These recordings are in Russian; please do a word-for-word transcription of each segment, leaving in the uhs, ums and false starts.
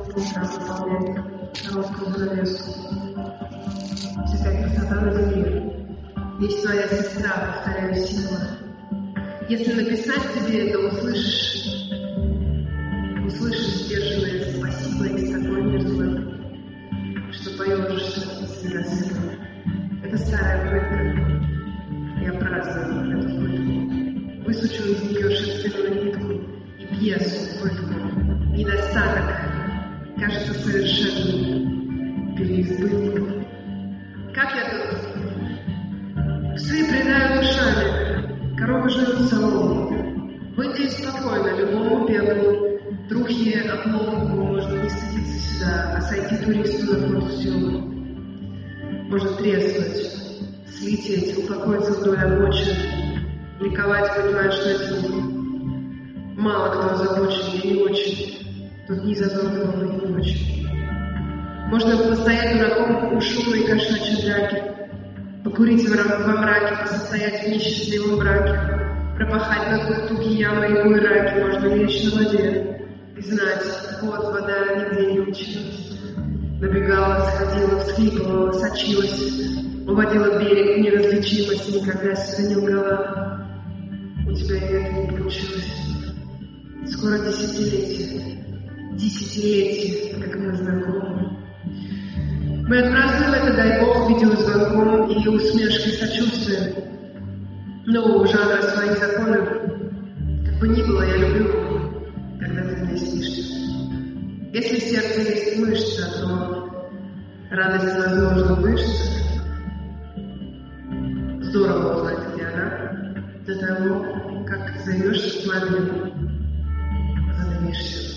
сразу выполняет короткую занавеску. Всякая красота на земле. Есть твоя сестра, повторяю, сила. Если написать тебе это, услышишь, услышишь сдержанное спасибо из такой мерзлой, что поежишься с рассветом. Это старая пытка. Я праздную эту пытку. Высучу из нее шерстяную нитку и пьесу, пытку. Недостаток кажется совершенным переизбытком. Как я тут? Псы предают ушами, коровы жрут солому. В Индии спокойно, любому беглу, трухи обломку можно не стыдиться сюда, а сойти туристу на форсюм. Можно треснуть, слететь, упокоиться вдоль обочин, ликовать, понимая, что этим мало кто озабочен, и не очень. Тут не зазорно быть не очень. Можно постоять дураком у шумной кошачьей драки, покурить во мраке, посостоять в несчастливом браке, пропахать на тук-туке ямы и буераки, можно лечь на воде и знать, вот вода нигде не училась. Набегала, сходила, всхлипывала, сочилась, уводила берег в неразличимость, никогда себя не угала. У тебя и это не получилось. Скоро десятилетие, десятилетие, как мы знакомы. Мы отпразднуем это, дай Бог, видеозвонком и усмешкой сочувствия. Но у жанра свои законы. Как бы ни было, я люблю, когда ты мне снишься. Если в сердце есть мышца, то радость, возможно, мышца. Здорово узнать, где она, до того, как займешься пламенем, задавишься.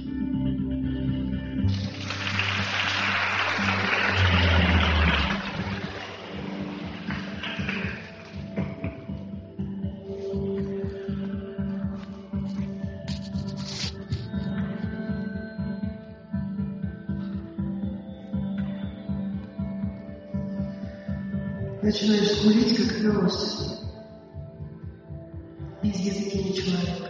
Начинаешь курить, как пес, без языки человека.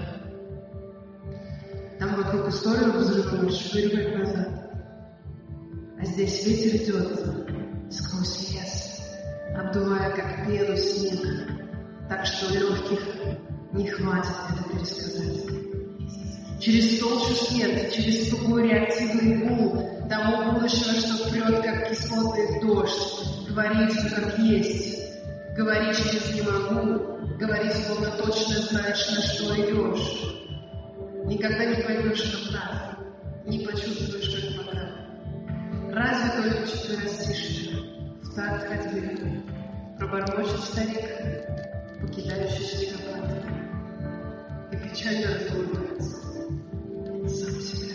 Там вокруг историю взрывают, швыряют назад. А здесь ветер идет сквозь лес, обдувая, как пену, снег, так что легких не хватит это пересказать. Через толщу света, через тугой реактивный гул того будущего, что прет, как кислотный дождь. Говорить все как есть, говорить через не могу, говорить, словно точно знаешь, на что идешь. Никогда не поймешь, что прав, не почувствуешь, как пока. Разве только четверостишие, в такт ходьбы, пробормочет старик, покидающий снегопад, и печально разгуливается сам себя.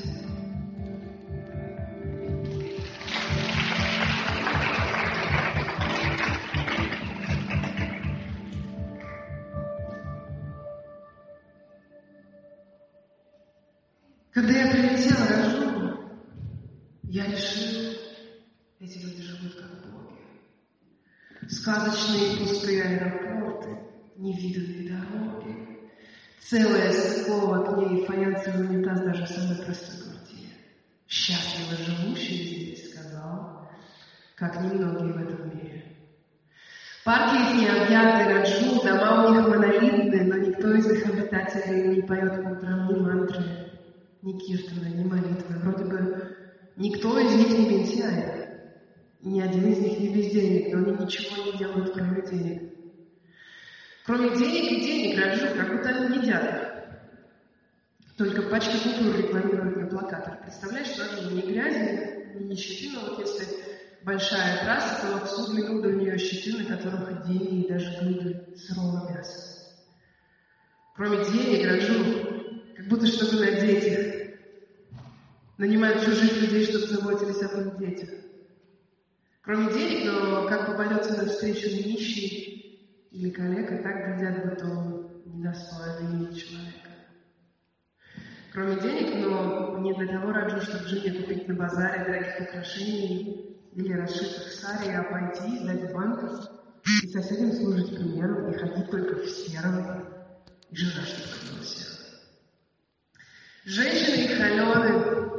Когда я прилетела в Рожу, я решила, эти люди живут как боги. Сказочные пустые аэропорты, невиданные дороги, целая стыковок к ней, фаянсовый унитаз даже в самой простой квартире. Счастливо живущие здесь, сказал, как немногие в этом мире. Парки их необъятны, Раджу, дома у них монолитные, но никто из их обитателей не поет по утрам ни мантры, ни киртаны, ни молитвы. Вроде бы никто из них не лентяй, ни один из них не бездельник, но они ничего не делают, кроме денег. Кроме денег и денег, Раджу, как будто они едят. Только пачки купюр рекламируют на плакатах. Представляешь, Раджу, ни грязи, ни нищеты, но вот если большая трасса, то в судной груды у нее щиты, на которых идеи и даже груды сырого мяса. Кроме денег, Раджу, как будто чтобы надеть их. Нанимают чужих людей, чтобы заботились об их детях. Кроме денег, но как попадется навстречу нищий или коллега, так глядят, будто он недостойный имени человека. Кроме денег, но не для того, Раджу, чтобы жене купить на базаре дорогих украшений или расшитых сари, а пойти, сдать в банк и соседям служить примером, и ходить только в сером, и жена, чтобы ходила в сером. Женщины и холены с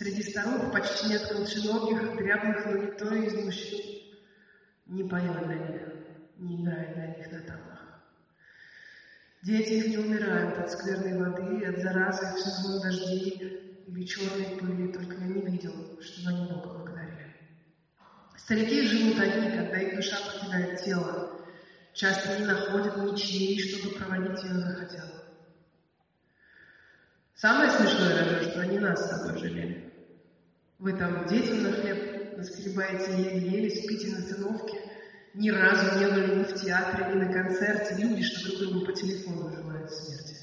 Среди старух почти нет колченогих, дряблых, но никто из мужчин не поет для них, не играет для них на тамбурах. Дети их не умирают от скверной воды, от заразы, от сезон дождей или черной пыли, только я не видел, чтобы они Бога благодарили. Старики живут одни, когда их душа покидает тело, часто не находят ничьей, чтобы проводить ее захотела. Самое смешное даже, что они нас с тобой жалели. Вы там детям на хлеб наскребаете еле-еле, спите на циновке, ни разу не были ни в театре, ни на концерте, люди, что друг другу по телефону желают смерти.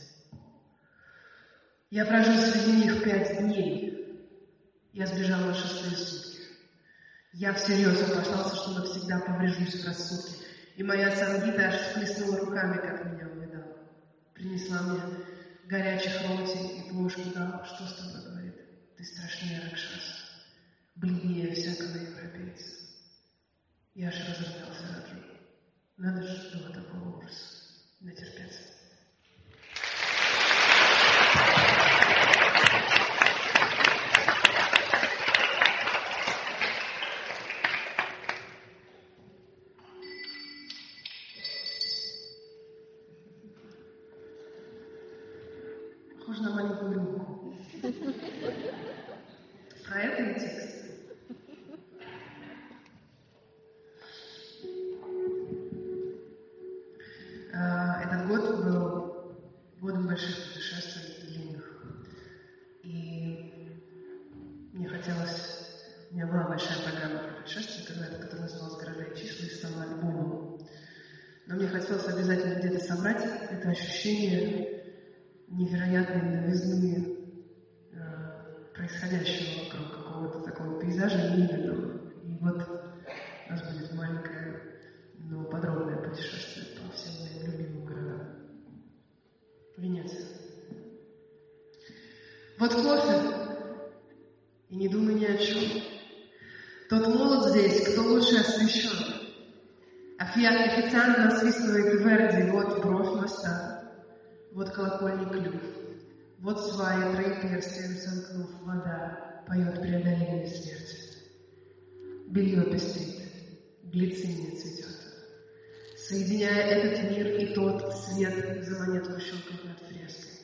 Я прожил среди них пять дней. Я сбежал на шестые сутки. Я всерьез опасался, что навсегда поврежусь в рассудке. И моя Сангита аж всплеснула руками, как меня увидала. Принесла мне горячих роти и плошку дала. Что с тобой, говорит? Ты страшнее Ракшаса, бледнее всякого европейца. Я аж разрыдался Раджу. Надо же было такого ужаса натерпеться. Похоже на маленькую рыбку. Про это и текст. Этот год был годом больших путешествий длинных. И мне хотелось... У меня была большая программа путешествий, когда-то, которая называлась «Города и числа», и стала альбомом. Но мне хотелось обязательно где-то собрать это ощущение невероятной новизны э, происходящего вокруг какого-то такого пейзажа невиданного. И вот у нас будет маленькое, но подробное путешествие по всем моим любимым городам. Венеция. Вот кофе, и не думай ни о чем. Тот молод здесь, кто лучше освещен. Официант насвистывает Верди, вот бровь моста. Вот колокольный клюв, вот сваи троеперстием сомкнув, вода поет преодоление смерти. Белье пестрит, глициния цветет. Соединяя этот мир и тот, свет за монетку щелкает над фреской.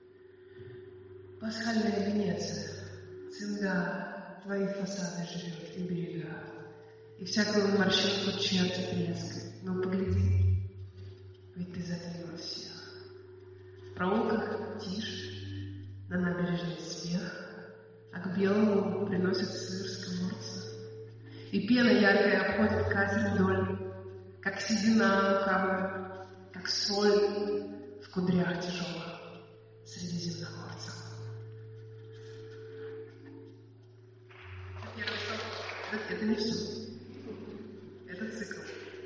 Пасхальная Венеция, цинга, твои фасады живет и берега, и всякую морщинку чертит резко. Ну погляди, ведь ты затмила всех. В проулках тишь, на набережной смех, а к белому приносят сыр сковорца. И пена яркая обходит катер вдоль, как седина лукавая, как соль в кудрях тяжелых средиземноморцев. Это, это не все. Это цикл.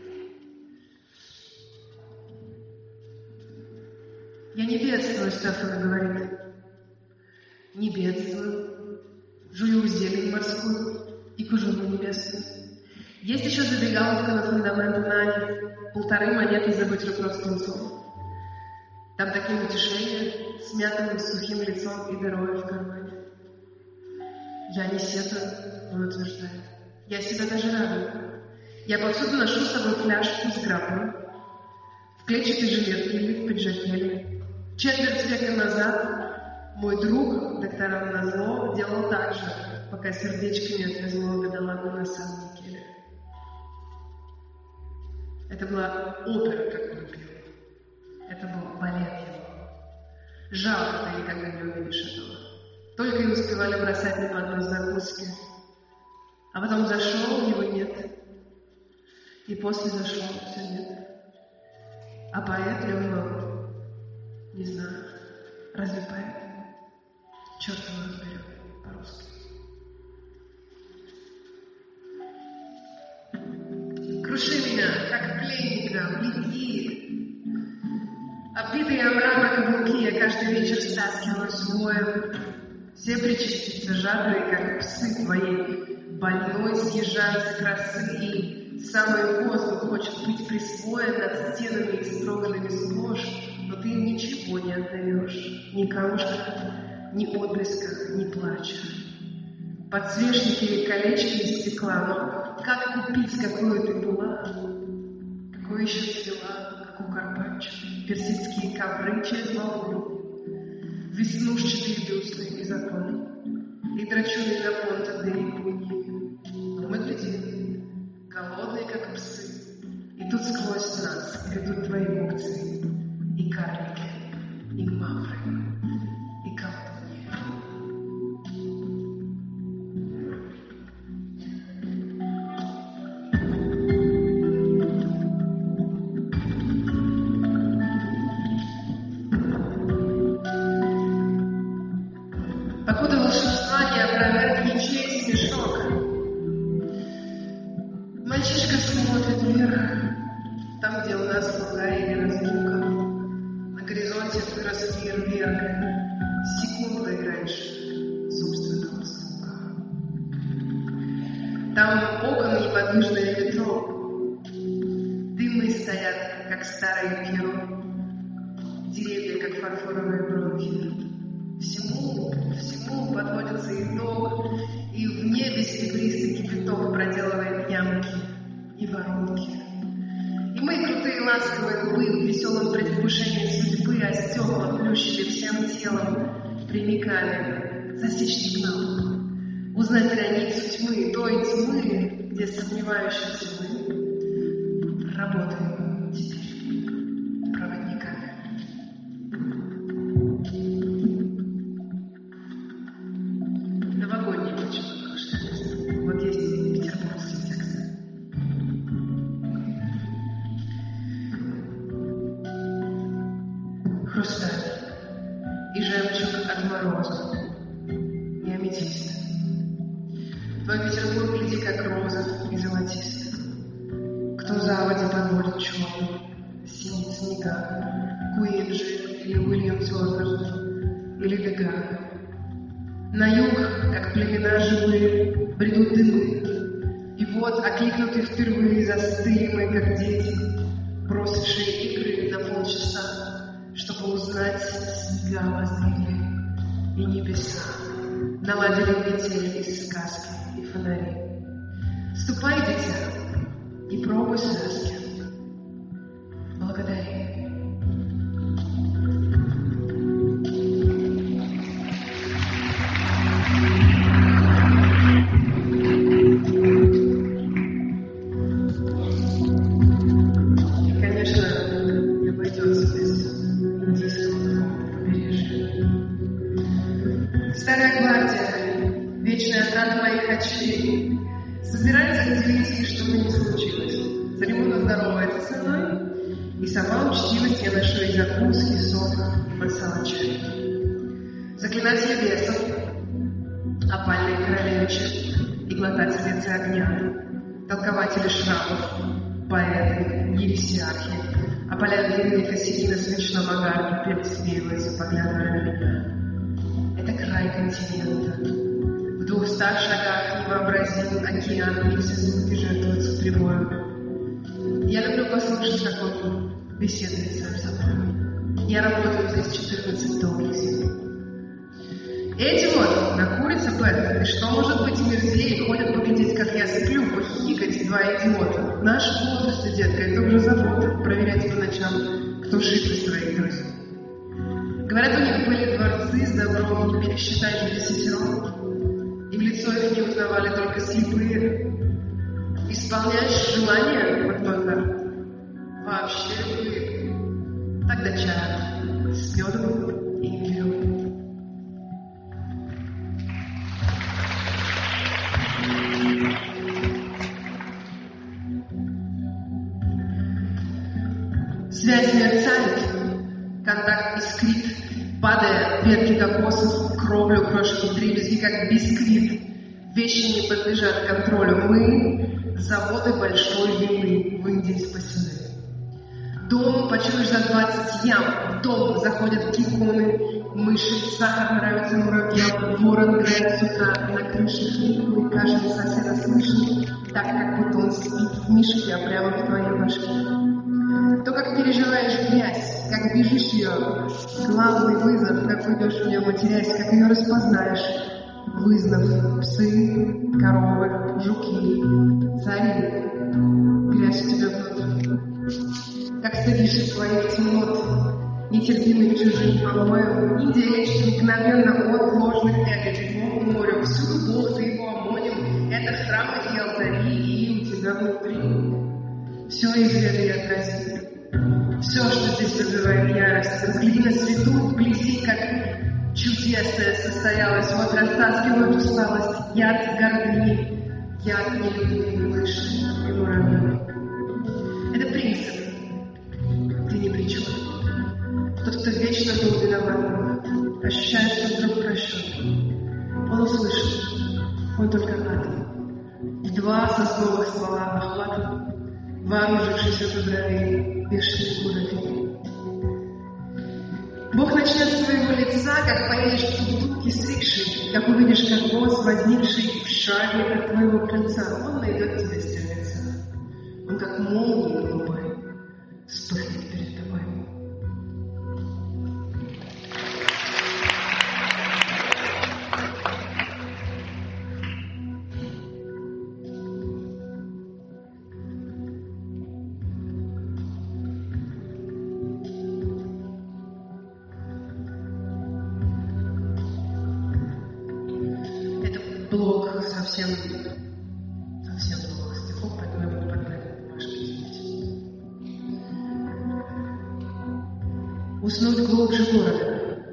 Я не бедствую, Стефана говорит. Не бедствую. Жую зелень морскую и кожуру небесную. Есть еще забегаловка на фундамент Нани. Полторы монеты за бутерброд с тунцом. Там такие утешения с мятым сухим лицом и дырой в кармане. Я не сетую, он утверждает. Я себя даже радую. Я повсюду ношу с собой фляжку с грапом. В клетчатой жилетке или в пиджаке. Четверть века назад мой друг, докторам назло, делал так же, пока сердечко не отвезло бедолагу на самом Микеле. Это была опера, как он пел. Это был балет его. Жалко, ты никогда не увидишь этого. Только и успевали бросать на поднос закуски. А потом зашел, его нет. И после зашел, все нет. А поэт ли он? Не знаю. Разве поэт? Черт его разберет по-русски. Круши меня, как пленника, влеки. Оббитые о мрамор каблуки я каждый вечер стаскиваю свой. Все причастицы жадные, как псы твоей, больной съезжаются красы, и самый воздух хочет быть присвоен над стенами и строганными сплошь, но ты им ничего не отдаешь, ни камушка, ни отблеска, ни плача. подсвечники и колечки из стекла. Но как купить, какую ты была, какую еще цвела, как у Карпаччо, персидские ковры через волну, веснушчатые бюсты из окон и драчуны до понта до Японии. Но мы глядим, голодные, как псы, и тут сквозь нас идут твои купцы, и карлики, и мавры, и колдуньи. Покуда волшебства не опроверг ничей смешок, мальчишка смотрит вверх, там, где у нас луга или разлука. На горизонте вырос фейерверк, секундой раньше собственного звука. Там окон неподвижное метро, дымные стоят, как старые перо, деревья, как фарфоровые бронхи. Всему, всему подводится итог, и в небе серебристый кипяток проделывает ямки и воронки. И мы, крутые ласковые губы, в веселом предвкушении судьбы, а стекла плющили всем телом, примикали, засечь сигнал, узнать границу тьмы, той тьмы, где сомневающиеся мы работаем теперь проводниками. Новогодний почему хрусталь. Вот есть петербургский текст. Хрусталь и жемчуг от мороза, и аметист. Твой Петербург, гляди, как розов и золотист. Кто заводи подводит черный, синий снега, Куинджи или Уильям Тернер, или Дега. На юг, как племена живые, бредут дымы, и вот, окликнутые впервые, застыли мы, как дети, бросившие игры на полчаса, чтобы узнать, снега возгрели и небеса, наладили метель из сказки и фонари. Ступай, дитя, и пробуй сказки. Благодари. Старая гвардия, вечная отрада моих очей, собирается разделить, чтобы не случилось. Церемонно здоровается со мной, и сама учтивость я ношу и закуски, сок, масала чай. Заклинатели бесов, опальные королевичи и глотательницы огня, толкователи шрамов, поэты, ересиархи, опаляют длинные косяки на свечном огарке, присмеиваются, поглядывая на меня. Это край континента. В двухстах шагах невообразим океан, и все звуки жертвуются прибоем. Я люблю послушать, как он беседует сам с собой. Я работаю здесь четырнадцать долгих зим. Эти вот накурятся, Бет, и что может быть мерзее, ходят поглядеть, как я сплю, похихикать, два идиота. Наш возраст, детка, это уже забота, проверять по ночам, кто жив из твоих друзей. Говорят, у них были дворцы с добром, не пересчитать же десятером, и в лицо их не узнавали только слепые. Исполняешь желание, вот только вообще любые. Тогда чай с медом и имбирем. Связь мерцает, контакт искрит, падая ветки кокосов, кровлю крошки дребезги, как бисквит. Вещи не подлежат контролю. Мы — заводы большой вины в Индии спасены. Дом почуешь за двадцать ям, в дом заходят гекконы, мыши, сахар нравится муравьям, ворон играет с утра на крыше хлипку, и каждый соседа слышит, так как будто он спит в мишке, а прямо в твоей башке. То, как переживаешь грязь, как бежишь ее, главный вызов, как уйдешь в нее, матерясь, как ее распознаешь, вызнав псы, коровы, жуки, цари, грязь в тебя внутри. Как стыдишься своих темнот, нетерпимых чужим помоев, не делишь мгновенно от ложных эго, моря. Всюду Бог, ты его омонил, это храмы и алтари, и у тебя внутри. Все изведай и отрази. Все, что здесь вызывает ярость, взгляди на свету, вгляди, как чудесное состоялось. Вот растаскивают усталость, яд гордыни, яд нелюбви мыши и муравьев. Это принцип. Ты ни при чем. Тот, кто вечно был виноват, ощущает, что вдруг прощен. Он услышит, он только атом. В два сосновых ствола охват, вооружившись от дровей, бешеный муравей. Бог начнет с твоего лица, как поедешь в тук-тук стригший, как увидишь кокос, возникший в шаге от твоего крыльца. Он найдет тебя с тем лица. Он как молния голубой вспыхнет перед тобой. Блок совсем, совсем новых стихов, поэтому я буду подгадывать бумажки здесь. Уснуть глубже города.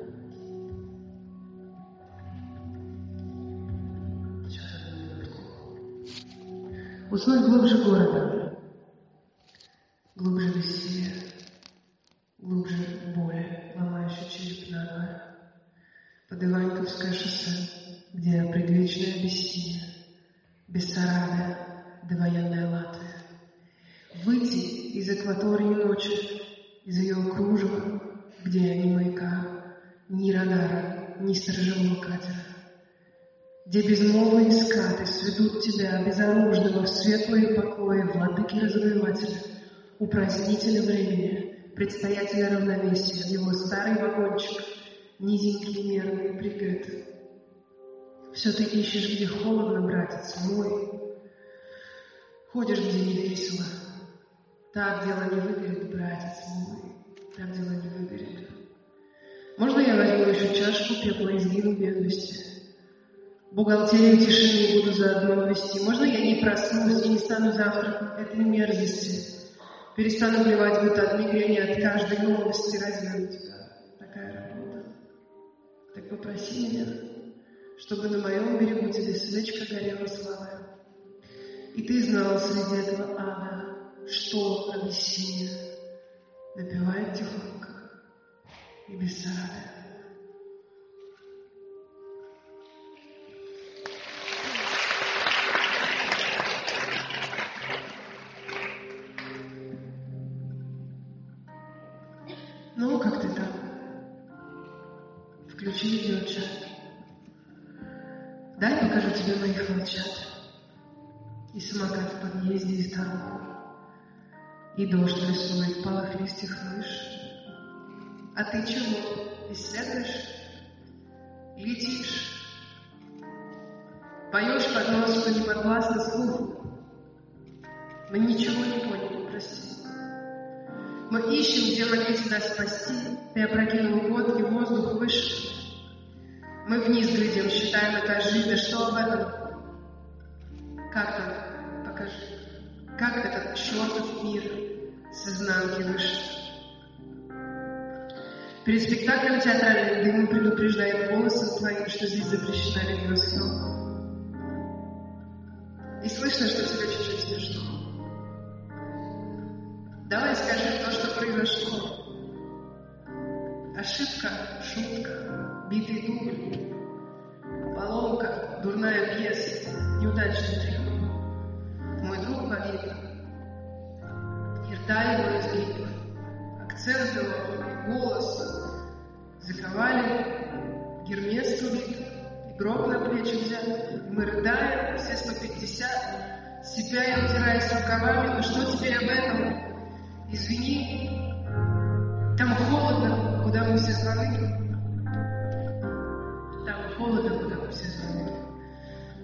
Уснуть глубже города. Глубже бессилия. Глубже боли, ломающей череп надвое. Под Иваньковское шоссе, где предвечное бессилие, Бессарабия, довоенная Латвия. Выйти из акватории ночи, из ее кружева, где ни маяка, ни радара, ни сторожевого катера, где безмолвные скаты сведут тебя, безоружного, в светлые покои владыки-развоевателя, упразднителя времени, предстоятеля равновесия, в его старый вагончик, низенький мерный бригет. Все ты ищешь, где холодно, братец мой. Ходишь, где не весело. Так дело не выгорит, братец мой. Так дело не выгорит. Можно я возьму еще чашку пепла и сгину в бедности? Бухгалтерию тишины буду заодно вести. Можно я не проснусь и не стану завтраком этой мерзости? Перестану плевать будто от мигрени, от каждой новости. Разве у тебя такая работа? Так попроси меня, чтобы на моем берегу тебе свечка горела славой. И ты знал среди этого ада, что Абиссиния напевает тихонько и Бессарабия. Ну, как ты там? Включи видеочат. Дай покажу тебе моих волчат. И самокат в подъезде, и старуху. И дождь рисует в палых листьях мышь. А ты чего? Исследуешь? Летишь? Поешь под нос, что не подвластно слуху. Мы ничего не поняли, прости. Мы ищем, где могли тебя спасти. Ты опрокинул год, и воздух выше. Мы вниз глядим, считаем этажи. Да что об этом? Как там? Покажи. Как этот чертов мир с изнанки вышел? Перед спектаклем театральным дымом предупреждает голосом твоим, что здесь запрещена видеосъемка. И слышно, что тебе чуть-чуть смешно. Давай скажи то, что произошло. Ошибка, шутка, битый дубль, поломка, дурная пьеса, неудачный трюк. Мой друг погиб, и рта его изгиб, акцент его, голос заковали, Гермес убит, и гроб на плечи взят. Мы рыдаем, все сто пятьдесят, сипя и утираясь рукавами. Ну что теперь об этом? Извини, там холодно, куда мы все звонили. Там холодно, куда мы все звонили.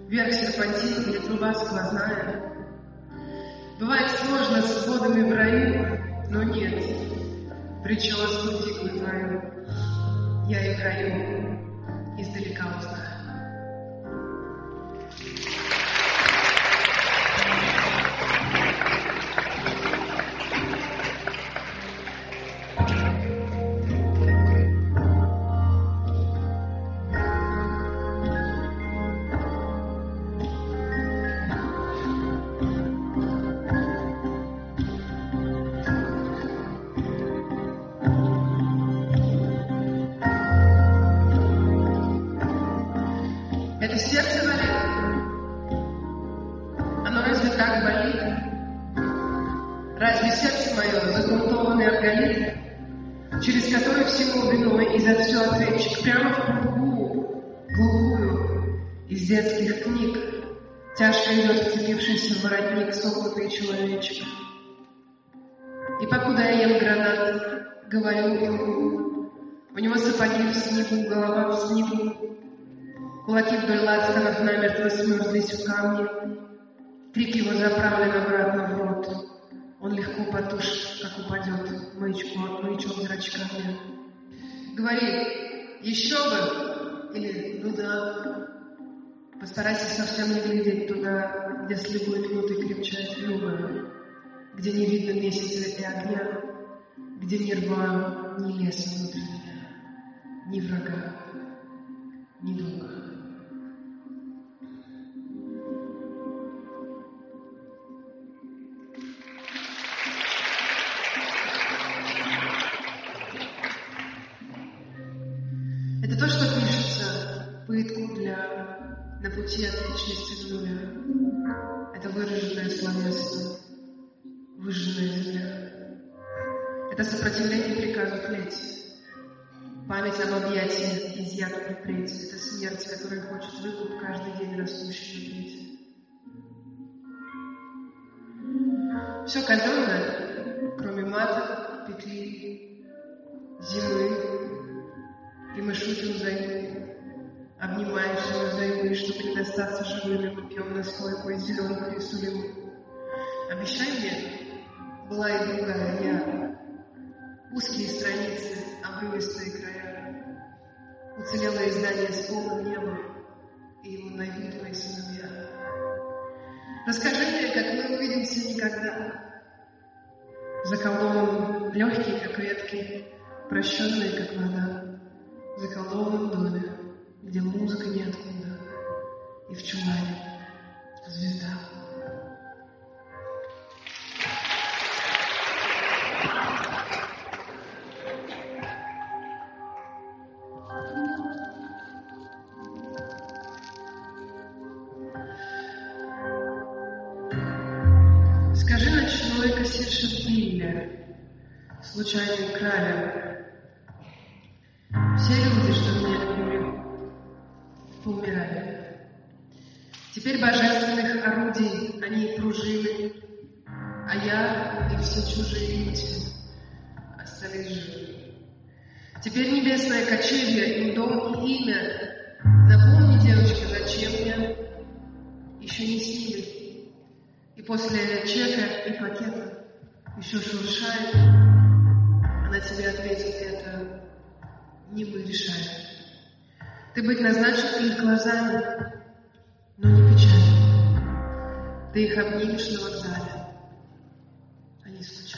вверх серпантин или труба сквозная. Бывает сложно с водами в раю, но нет, прическу тиквы твою я и краю издалека узнаю. Это сердце болит? Оно разве так болит? Разве сердце мое загрунтованный арголит, через который всему виной и за все ответчик, прямо в кругу, глухую, из детских книг, тяжко идет вцепившийся в воротник согнутый человечек. И покуда я ем гранат, говорю ему, у него сапоги в снегу, голова в снегу, кулаки вдоль лацканов намертво смерзлись в камни. Крик его заправлен обратно в рот. Он легко потушит, как упадет маячок, маячок зрачками. Говори, еще бы? Или ну да. Постарайся совсем не глядеть туда, где с любой минутой крепчает юга, где не видно месяца и огня, где ни рва, ни леса внутреннего, ни врага, ни друга. Это то, что пишется пытку для на пути от личности к нуля. Это выраженное словесство, выжженная земля. Это сопротивление приказу клеть. Память об объятии, изъятом при плете. Это смерть, которая хочет выкуп каждый день растущей на плете. Все казенное, кроме мата, петли, зимы. И мы шутим взаимно, обнимаемся взаимно, чтобы не достаться живыми, мы пьем настойку из зеленых и сулимы. Обещай мне, была и другая я, узкие страницы, обрывистые края, уцелелое издание с полным небом, и его найдут мои сыновья. Расскажи мне, как мы увидимся никогда, заколдованным, легкие, как ветки, прощенные, как вода. В заколдованном доме, где музыка ниоткуда, и в чулане звезда. Скажи ночной кассирше в Билле, случайный кралем, все люди, что меня любили, поумирали. Теперь божественных орудий они и пружины, а я и все чужие люди остались живы. Теперь небесное кочевье, им дом и имя. Напомни, девочка, зачем я еще не снили. И после чека и пакета еще шуршает, она тебе ответит это. Не мы решаем. Ты быть назначен их глазами, но не печально. Ты их обнимешь на вокзале. Они скучают.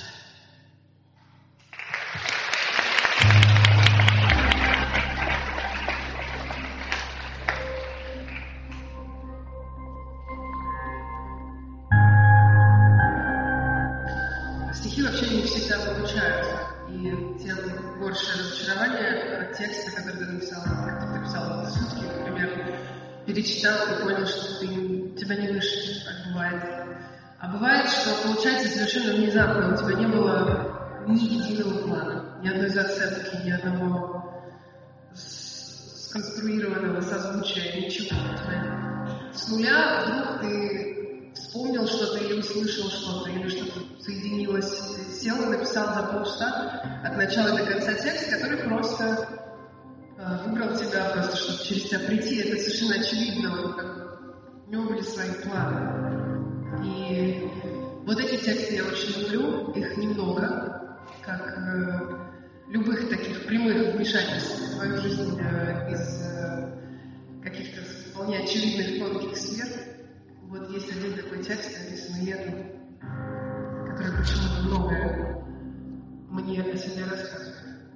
Стихи вообще не всегда получаются. И тем больше разочарования от текста, который ты написал, как ты написал за сутки, например, перечитал и понял, что ты, тебя не вышло, как бывает. А бывает, что получается совершенно внезапно, у тебя не было ни единого плана, ни одной зацепки, ни одного сконструированного созвучия, ничего. С нуля вдруг ты вспомнил что-то или услышал что-то, или что-то соединилось, сел и написал за полчаса от начала до конца текст, который просто э, выбрал тебя, просто чтобы через тебя прийти. Это совершенно очевидно. Он как у него были свои планы. И вот эти тексты я очень люблю, их немного, как э, любых таких прямых вмешательств в твою жизнь э, из э, каких-то вполне очевидных тонких сфер. Вот есть один такой текст, написанный летом, который почему-то многое мне о себе рассказывает.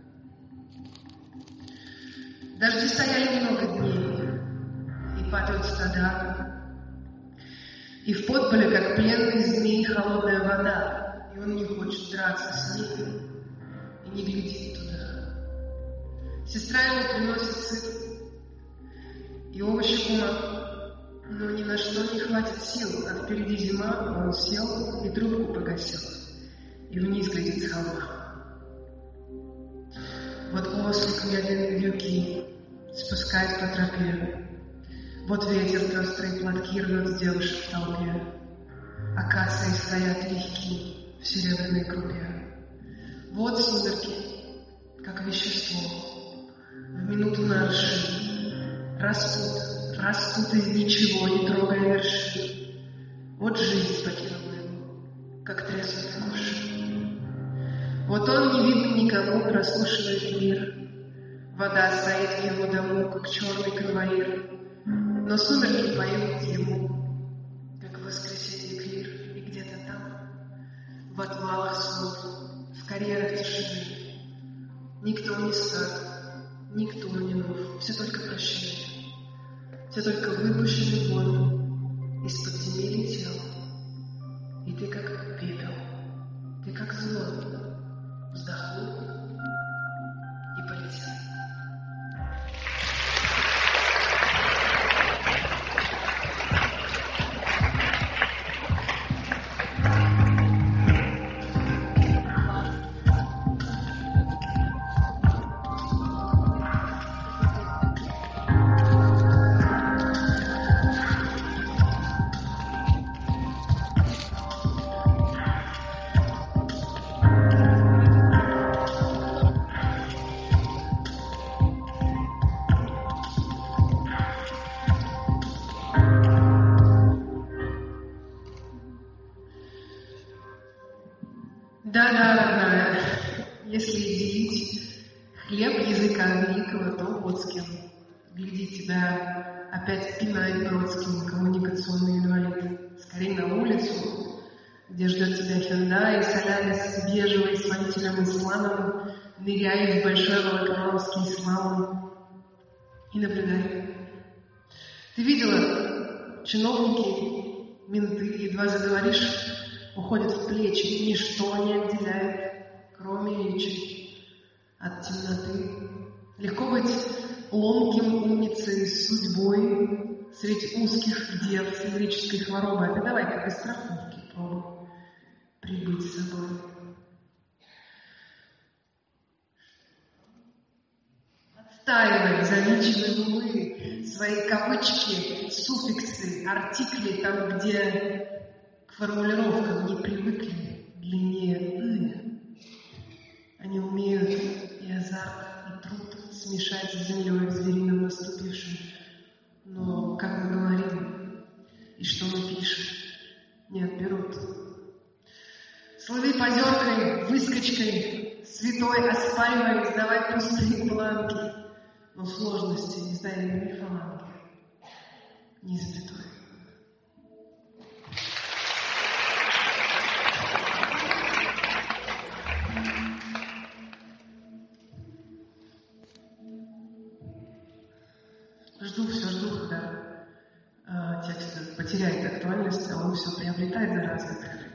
Дожди стояли много дней, и падают стада, и в подполе, как пленный змей, холодная вода, и он не хочет драться с ними и не глядит туда. Сестра ему приносит сыр и овощи ума, но ни на что не хватит сил, а впереди зима, он сел и трубку погасил, и вниз глядит с холма. Вот ослик медленные вьюги спускает по тропе. Вот ветер пестрые платки рвет с девушек в толпе. Акации стоят легкие в серебряной крупе. Вот сумерки, как вещество, в минуту наруши. Растут, растут из ничего, не трогая вершин. Вот жизнь покинула его, как треснут коши. Вот он, не видно никого, прослушивает мир. Вода стоит в его дому, как черный конвоир. Но сумерки поют ему, как в воскресенье клир. И где-то там, в отвалах снов, в карьерах тишины, никто не стар, никто не нов, все только прощение, все только выпущенный вон из подземелья тела. И ты как пепел, ты как зло, вздохнул и полетел. Да-да, родная, если делить хлеб языка великого, то вот с кем. Гляди, тебя опять пинает Бродский, коммуникационный инвалид. Скорей на улицу, где ждет тебя Hyundai, Солярис бежевый с водителем Исламом, ныряй в большой волоколамский слалом и наблюдай. Ты видела, чиновники, менты, едва заговоришь, уходят в плечи, ничто не отделяет, кроме речи от темноты. Легко быть ломким умницей с судьбой среди узких дел с лирической хворобой. А ты давай-ка без страховки пробуй прибыть с собой. Отстаивай заличивай умы, свои кавычки, суффиксы, артикли там, где к формулировкам не привыкли длиннее «ы». Они умеют и азарт, и труд смешать с землей в зверином наступившем. Но, как мы говорим, и что мы пишем, не отберут. Слови позеркой, выскочкой, святой оспаривай, сдавай пустые бланки, но сложности не ставили ни фаланги, ни запятой. Жду, все жду, когда э, текст потеряет актуальность, а он все приобретает, зараза приобретает.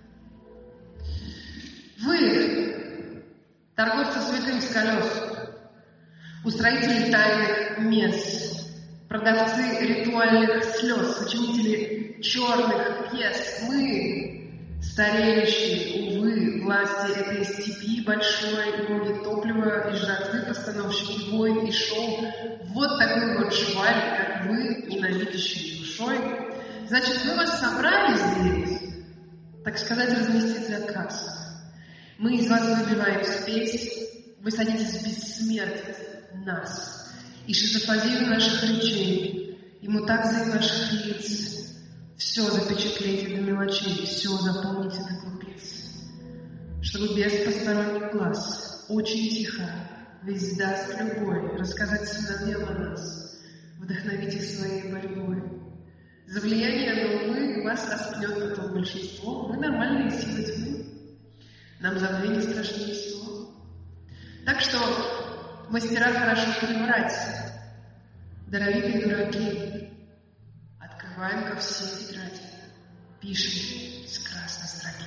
Вы, торговцы святым с колес, устроители тайных мест, продавцы ритуальных слез, сочинители черных пьес, мы, стареющие, увы, власти этой степи большой, боги топлива и жратвы, постановщики войн и шоу, вот такой вот шваль, как вы, ненавидящий душой. Значит, мы вас собрали здесь, так сказать, разместить заказ. Мы из вас выбиваем спесь, вы садитесь бессмертить нас и шизофазию наших речей, Ему так за ваших лиц все запечатлейте до мелочей, все запомните до крупиц, чтобы без посторонних глаз, очень тихо, весь даст любой, рассказать сыновьям о нас, вдохновить их своей борьбой. За влияние на умы вас распнет потом большинство, мы нормальные силы тьмы, нам забвение страшнее всего. Так что мастера хорошо переврать, даровитые дураки, открываем ко все тетради, пишем с красной строки.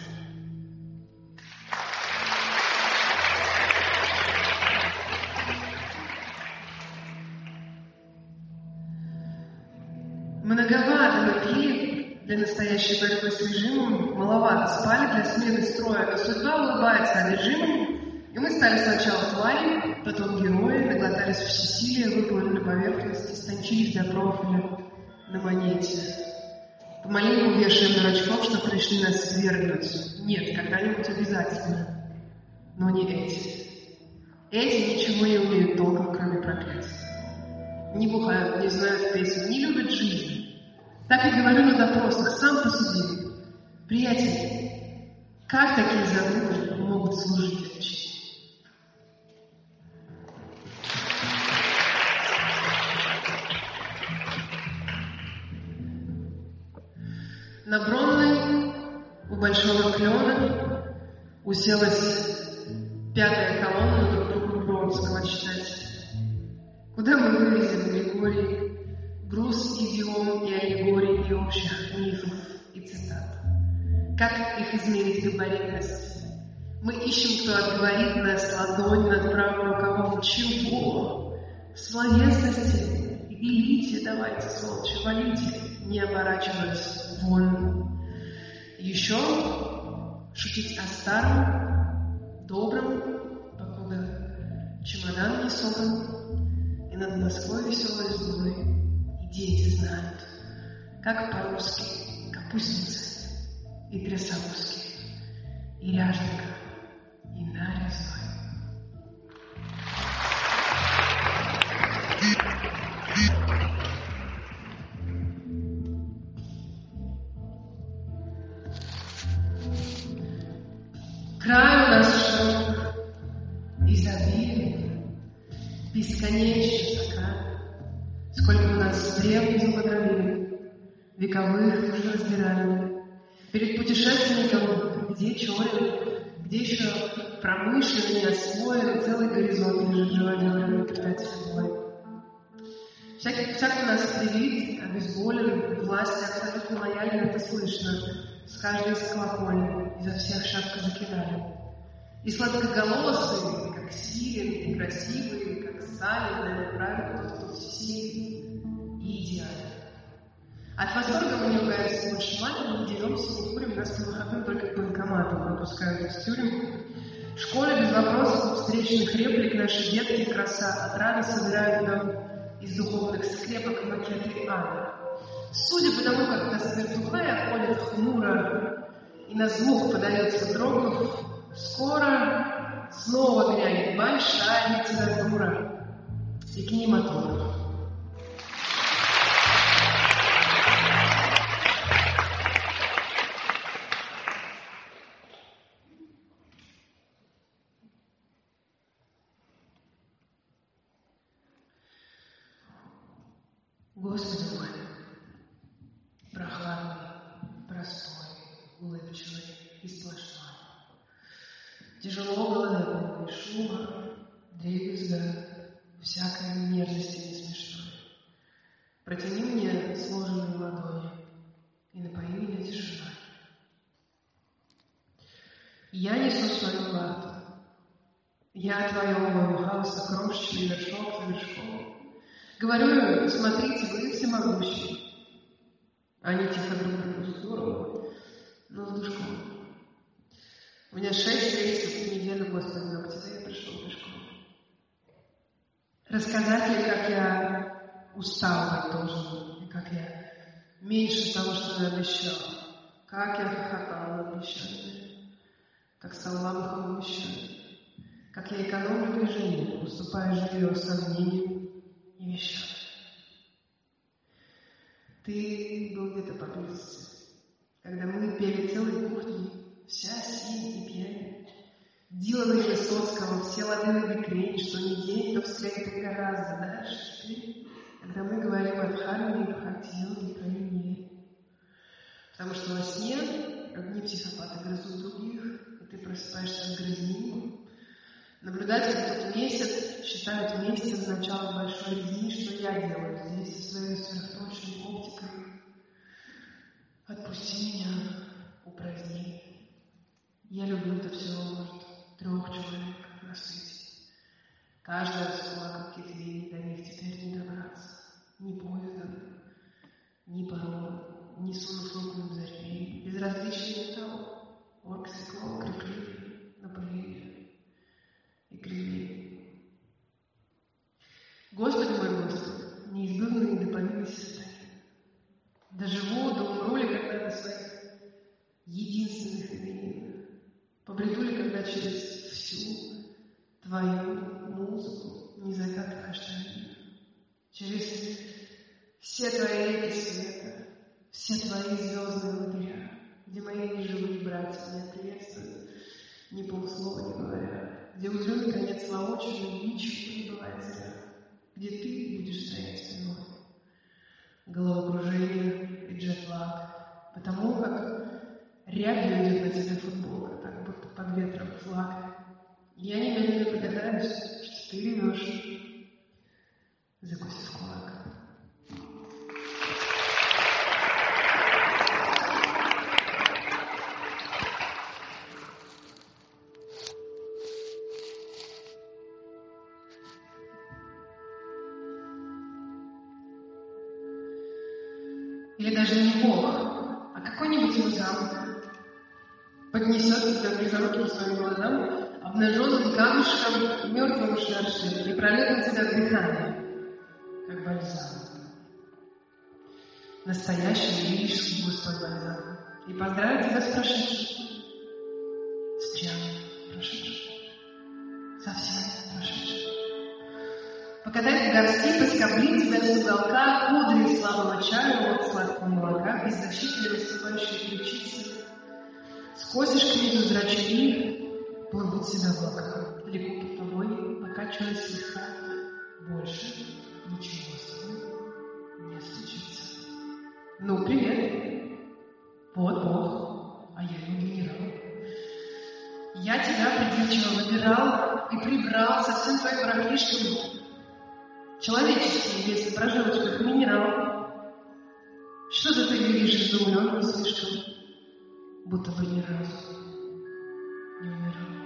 Многовато мы пили для настоящей борьбы с режимом, маловато спали для смены строя, но судьба улыбается одержимым, и мы стали сначала твари, потом герои, наглотались всесилия, выплыли на поверхность, истончились до профиля на монете. Помаленьку вешаем дурачков, что пришли нас свергнуть. Нет, когда-нибудь обязательно. Но не эти. Эти ничего не умеют толком, кроме проклятия. Не бухают, не знают песен, не любят жизнь. Так и говорю на допросах, сам посуди. Приятель, как такие зануды могут служить отчине? На Бронной у Большого Клена уселась пятая колонна друг другу Бронского читать. Куда мы вывезем Григорий, груз идиом и аллегорий и общих мифов и цитат? Как их измерить габаритность? Мы ищем, кто отговорит нас ладонь над правым рукавом. Чего? Словесности? Велите, давайте, сволочи, валите, не оборачиваясь вон. Еще шутить о старом, добром, покуда чемодан не собран. И над Москвой веселой звездой, и дети знают, как по-русски капустница и трясогузки, и ряженка, и нарезной. Край у нас широк, изобилие, бесконечно пока, сколько у нас древних заготовили, вековых уже разбирали. Перед путешественником где Чорин, где еще промышленный, не освоен, целый горизонт лежит живодером, кидать собой. Всяк, всяк у нас привит, обезболен, власти абсолютно лояльны, это слышно. С каждой из колокольни, изо всех шапка закидали. И сладкоголосые, как Сирин, и красивые, как Сталин, наверное, правильно, тот, кто всесилен и идеален. От восторга мы не ругаемся больше матом, не деремся, не курим, нас по выходным только к банкомату выпускают из тюрем. В школе без вопросов встречных реплик наши детки краса от раны собирают нам из духовных скрепок макеты ада. Судя по тому, как нас вертухаи обходят хмуро, и на звук подается дрогнув, скоро снова грянет большая литература и кинематограф. Господи мой, прохладный, простой, улыбчивый и сплошной. Тяжело голодный, шума, дребезга, всякой мерзости не смешной. Протяни мне сложенные ладони и напои меня тишиной. Я несу свою лату, я отвоевываю хаоса крошечный вершок за вершком. Говорю, смотрите, вы всемогущие. Они тихо друг другу здорово, но с душком. У меня шесть месяцев в неделю, Господи, но к тебе я пришел пешком. Рассказать ли, как я устал быть должен, и как я меньше того, что я обещал, как я хохотал над обещаниями, как стал лабухом обещаний, как я экономлю движение, уступая жилье сомнениям и вещам. ты был где-то поблизости, когда мы пели целые кухни, вся синь и пьянь. Дилана и Высоцкого, все лады на бекрень, что не день, то встретит гораздо дальше. Ты, когда мы говорим о дхарме, бхакти-йоге, про линии. Потому что во сне одни психопаты грызут других, и ты просыпаешься от грызни. Наблюдатели тут месяц считают вместе в начало большой резни, что я делаю здесь со своей сверхточной оптикой. Отпусти меня, упраздни. Я люблю это все, может, трех человек насытить. Каждая скола, как ветвей, до них теперь не добраться. Ни поездом, ни паромом, ни сунув руку в зарей. Безразличный металл, орк, стекло, крикливый, напыление и кривее. Господи мой Господи, неизбывные дополнительные состояния. Доживу, да умру ли когда-то своих единственных именин? Побреду ли когда через всю твою музыку незагадка штанин? Через все твои реки света, все твои звездные лагеря, где мои неживые братья меня приветствуют, ни полслова не говоря, где удрёт конец воочию, ничего не бывает зря, где ты будешь стоять спиной. Головокружение и джетлаг, потому как рябью идет на тебе футболка, так будто под ветром флаг. Я немедленно догадаюсь, что ты ревешь, закусив кулак. Или даже не Бог, а какой-нибудь музам поднесет тебя близоруким своим глазам, обнаженным камушком, мертвым шершнем, и прольет на тебя дыхание, как бальзам. Настоящий лирический густой бальзам. И поздравит тебя с прошедшим. С чем прошедшим? Совсем прошедшим. Покатать в горсти, поскоблить тебя с уголка, кудри слабого чая, от сладкого молока, беззащитные выступающие ключицы. Скосишь книгу зрачки, плывут себя в облака, далеко под тобой, покачиваясь слегка. Больше ничего с тобой не случится. Ну, привет. Вот Бог, а я его генерал. Я тебя придирчиво выбирал и прибрал со всем твоим барахлишком. Человеческий, если прожилочка, как минерал. Что-то ты видишь изумленно слишком, будто бы ни разу не умирал.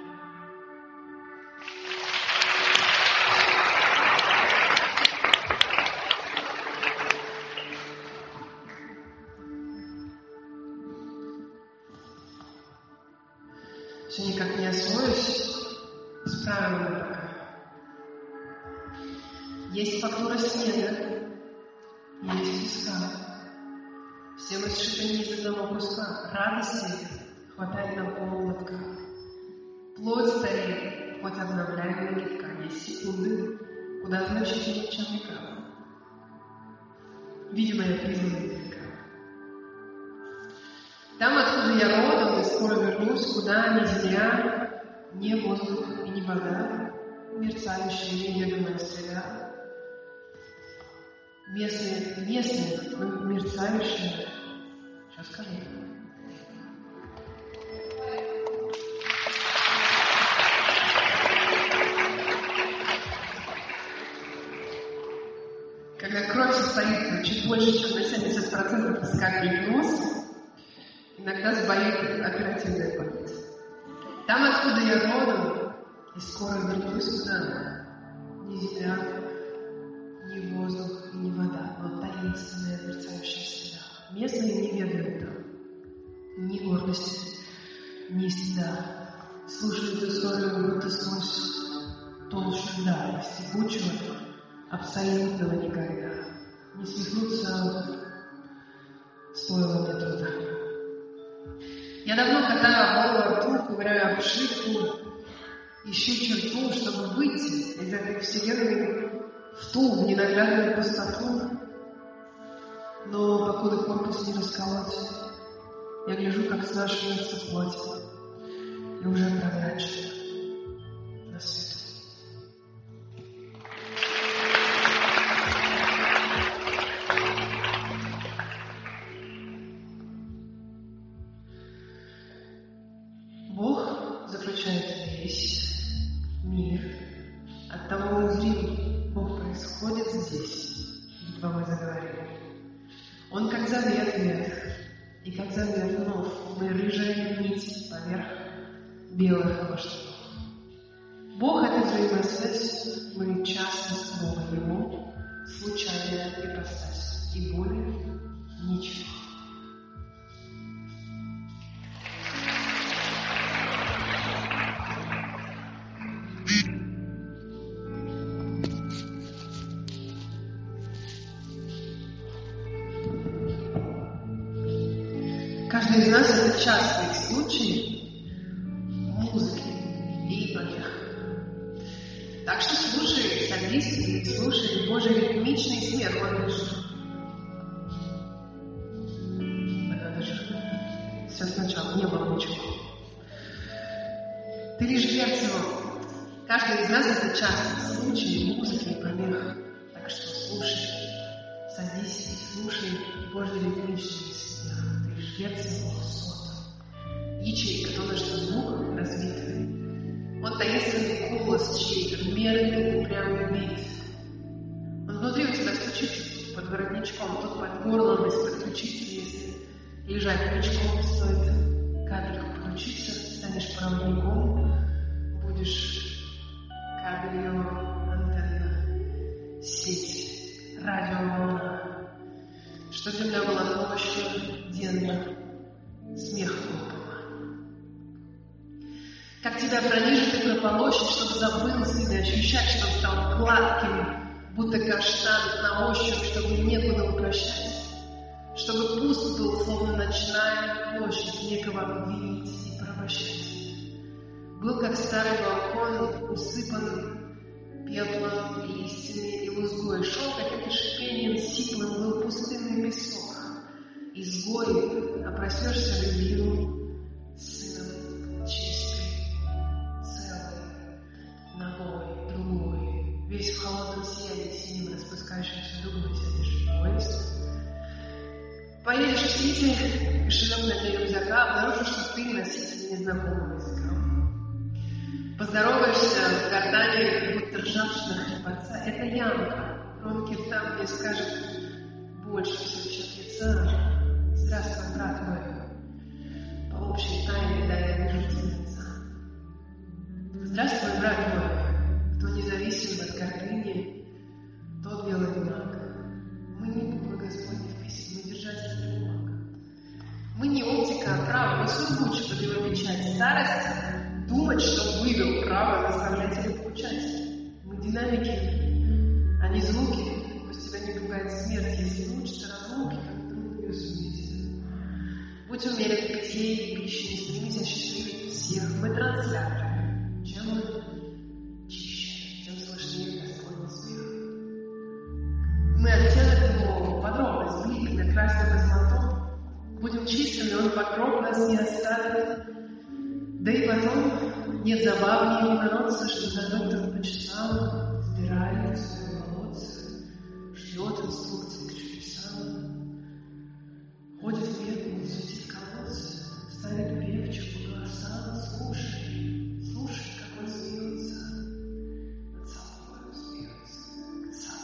Все никак не освоюсь с правилами пока. Есть фактура снега, есть песка. Все мы сшиты не из одного куска. Радости хватает на поллотка. Плоть стареет, хоть обновляемая нитка. Есть секунды, куда значительнее, чем века. Видимо, я признана века. Там, откуда я родом, и скоро вернусь, куда ни земля, ни воздух и ни вода, мерцающие неведомая среда. Местные, местные, но мерцающие. Сейчас скажу. Когда кровь состоит чуть больше, чем на семьдесят процентов из капель нос, иногда сбоит оперативная память. Там, откуда я родом, и скоро вернусь туда, ни земля, ни воздух и ни вода, но таинственная мерцающая среда. Местные не ведают там ни гордости, ни стыда. Слушают историю, будто сквозь толщу льда, из текучего, абсолютного никогда. Не свихнуться стоило мне труда. Я давно катаю голову рту, ковыряю обшивку, ищу черту, чтобы выйти из этой вселенной в ту, в ненаглядную пустоту. но покуда корпус не расколоть, я гляжу, как снашивается плоть, и уже прозрачно на свету. Бог заключает весь мир. От того узрим, Бог происходит здесь, едва мы заговорим. Он как завет ветх, и как завет нов, мы рыжая нить поверх белых масштабов. Бог — это взаимосвязь, мы частность Бога Ему, случайная ипостась, и более ничего. Каждый из нас — это частный случай музыки и помех. Так что слушай, садись и слушай Божий ритмичный смех. Он лишь... Надо же, все сначала, не было ничего. Ты лишь верь его. Каждый из нас — это частный случай музыки и помех. Так что слушай, садись и слушай Божий ритмичный смех. Сердце его сота, ячейка, то, на что звук развитый. Он таинственный голос чей-то, мерный, упрямый бит. Он внутри у тебя стучит под воротничком, тут под горлом, из-под ключицы, если лежать крючком, стоит капельку включиться, станешь проводником, будешь кабелью, антенна, сеть, радиоволна. Что для меня была ночью, денно, смех глупого. Как тебя пронижит и прополощет, чтобы забыл себя, ощущать, чтобы стал гладким, будто каштан на ощупь, чтобы некуда упрощать, чтобы пуст был, словно ночная площадь, некого обвинить и провощать. Был, как старый балкон, усыпан пеплом, листьями и лузгой, шел каким-то шипением сиплым, был пустынный песок. Изгой, а проснешься любимым сыном чистый, целый, ногой, другой, весь в холодном сиянии синим распускающимся дугой сядешь в поезд. Поедешь в Сити, кошелек на дне рюкзака, обнаружишь, что ты носитель незнакомого языка. Поздороваешься в гортане, будто ржавчина хлебца. Это ямка. Ромки там мне скажет больше всего от лица. Здравствуй, брат мой. По общей тайне, да, я вижу тебе лица. Здравствуй, брат мой. Кто независим от гордыни, тот белый знак. Мы не буквы Господних писем, мы держатели бумаг. Мы не оптика, а право, мы сургуч под его печать. Старость — думать, что вывел право заставлять или получать. Мы динамики, а не звуки. Пусть тебя не пугает смерть, если научится разлуки, как трудно ее суметь. Будь умерен в питье и пище, не стремись осчастливить всех. Мы трансляторы. Чем мы чище, тем слышнее Господний смех. Мы оттенок его, подробность, блик на красном и золотом. Будем чистыми, он покров нас не оставит. Да и потом нет забавнее народца, что за доктор по часам сбирает свои волосы, ждет инструкции к чудесам, ходит вверх, светит колодцы, ставит певчику голоса, слушай, слушай, как он смеется, над собой смеется, сам.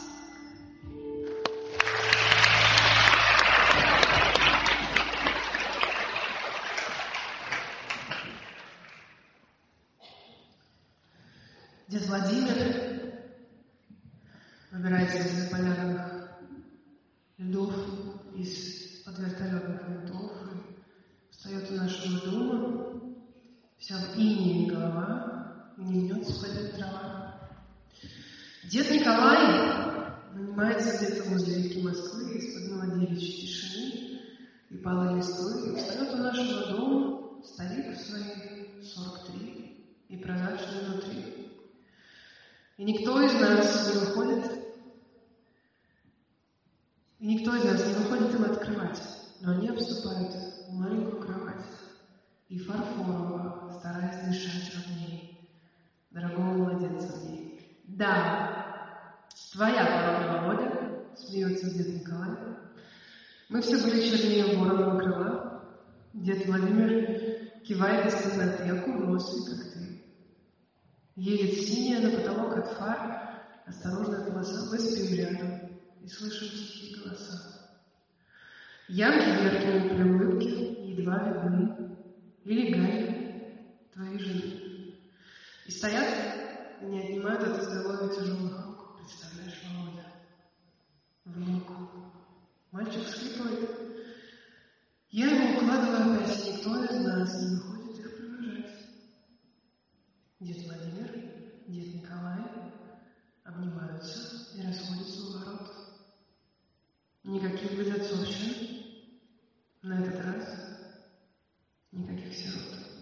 Дед Владимир выбирается из заполярных льдов, из-под вертолетных винтов, встает у нашего дома, вся в инее голова, и не мнется пойдет трава. Дед Николай нанимается где-то возле реки Москвы из-под молодевичьей тишины и палой листвы, и встает у нашего дома, старик в свои сорок три и прозрачный внутри. И никто из нас не выходит, и никто из нас не выходит им открывать, но они обступают маленькую кровать и фарфорового, стараясь дышать ровнее, дорогого младенца в ней. Да, твоя порога, Володя, смеется дед Николай. Мы все были чернее вороного крыла. Дед Владимир кивает из темноты, окунулся, как ты. Едет синяя на потолок от фар, осторожная полоса, мы спим рядом и слышим тихие голоса. Ямки верхние при улыбке едва видны, или Галя, твоей жены. И стоят и не отнимают от изголовья тяжелых рук, представляешь, Володя, внуку. Мальчик всхлипывает. Я его укладываю опять, никто из нас не выходит их провожать. Дед Владимир, дед Николай обнимаются и расходятся у ворот. Никаких безотцовщин. На этот раз никаких сирот.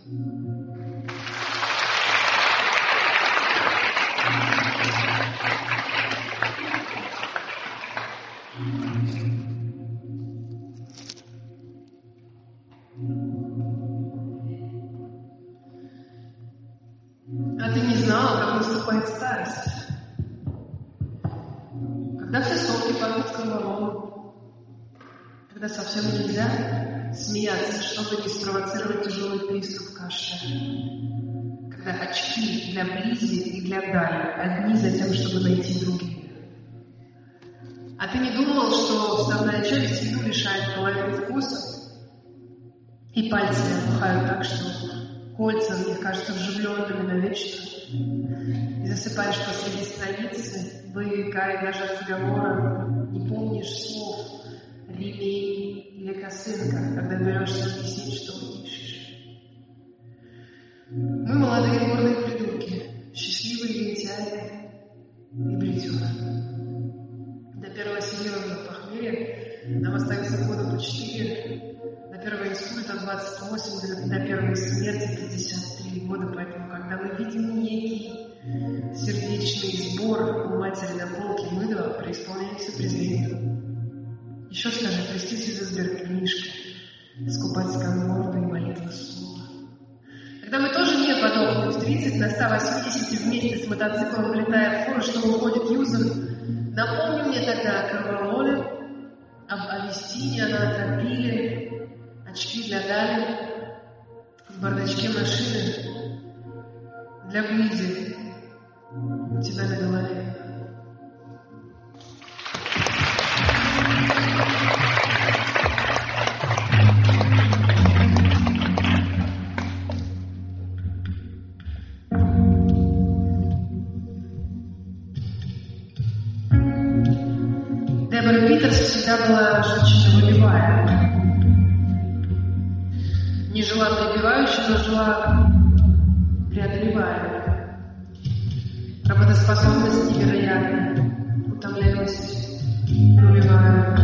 А ты не знала, как наступает старость? Когда все сопли пахнут корвалолом, когда совсем нельзя смеяться, чтобы не спровоцировать тяжелый приступ кашля, когда очки для близи и для дали одни за тем, чтобы найти другие. А ты не думал, что вставная челюсть еду лишает половины вкуса, и пальцы опухают так, что кольца в них кажутся вживленными навечно, и засыпаешь посреди страницы, выкая даже разговора, не помнишь слов, ремень или косынка, когда берешься объяснить, что вы ищешь. Мы молодые горные придурки, счастливые лентяи и бритюры. До первого серьезного похмелья нам остается года по четыре, до первого инсульта двадцать восемь, до первой смерти пятьдесят три года, поэтому, когда мы видим некий сердечный сбор у матери на полке, мы два преисполняемся презрением. Еще скажи, простите за сберкнижка, скупать сканворды и молитвы слова. Когда мы тоже не подохнем в тридцать на ста восьмидесяти вместе с мотоциклом, влетая в фору, что уходит юзер, напомни мне тогда о корвалоле, об Авестине, анатропиле, очки для Дали, в бардачке машины, для Близи, у тебя на голове. Дебора Питерс всегда была женщина волевая. Не жила прибивающей, но жила преодолевая. Работоспособность невероятная, утомляемость нулевая.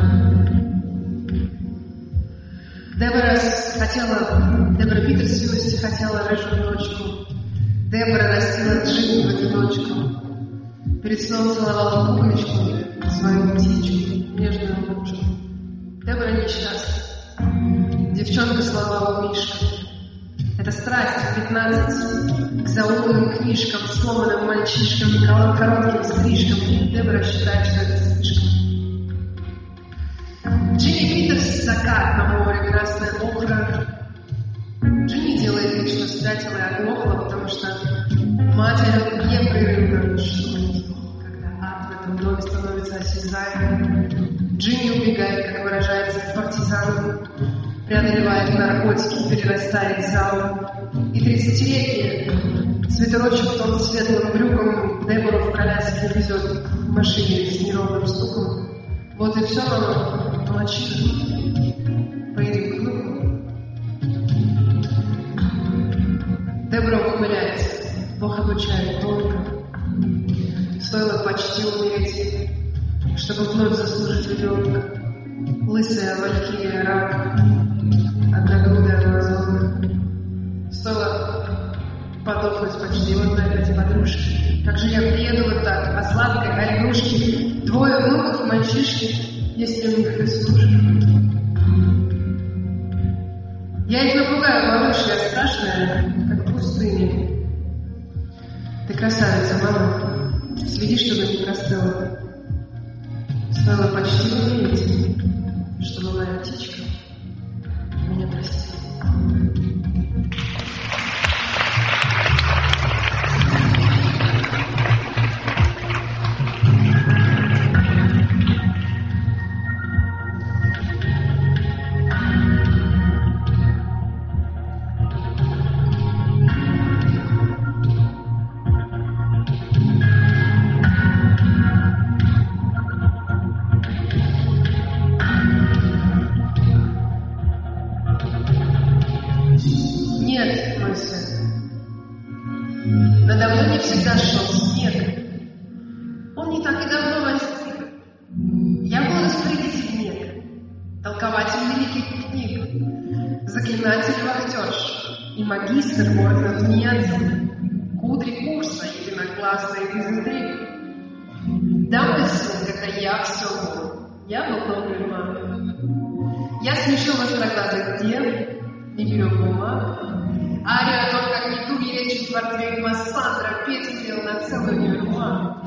Дебора хотела, Дебора Питерс в юности хотела рыжую дочку. Дебора растила Джинни в одиночку. Перед сном целовала пуговичку, свою птичку, нежную ручку. Дебора несчастна. Девчонка слова Мишка. Это страсть в пятнадцать к заумным книжкам, сломанным мальчишкам и коротким стрижкам. Дебора считает, что это слишком. Джинни Питерс закат на море, красная охра. Джинни делает вид, что спятила и оглохла, потому что мать орёт непрерывно, что когда ад в этом доме становится осязаемым. Джинни убегает, как выражается партизан, преодолевает наркотики, перерастает в зал. И тридцатилетняя, свитерочек в том светлым брюком, Дебору в коляске везет в машине с неровным стуком. Вот и все, мама, молодчина. Поедем к внуку. Дебора ухмыляется. Бог обучает тонко. Стоило почти умереть, чтобы вновь заслужить ребенка. Лысая валькирия рак, одногрудая амазонка. Стоило подохнуть почти, вот на эти подружки. Как же я приеду вот так, а сладкой, а игрушки, двое внуков, мальчишки, если у них есть муж. Я их напугаю, малыш, я страшная, как пустыня. Ты красавица, мама. Следи, чтобы не простыла. Стоило почти умереть, чтобы моя птичка меня простила. Нет, мой сын. Надо мной не всегда шел снег. Он не так и давно возник. Я был распорядитель нек, толкователь великих книг, заклинатель вахтерш и магистр ордена тунеядцев, кудри курса единоклассной без интриг. Да, мой сын, когда я все был, я был добрый мамой. Я смешил востроглазых дев, не берег бумаг. Ария о том, как недуги лечит портвейн Массандра, петь на целую неверму.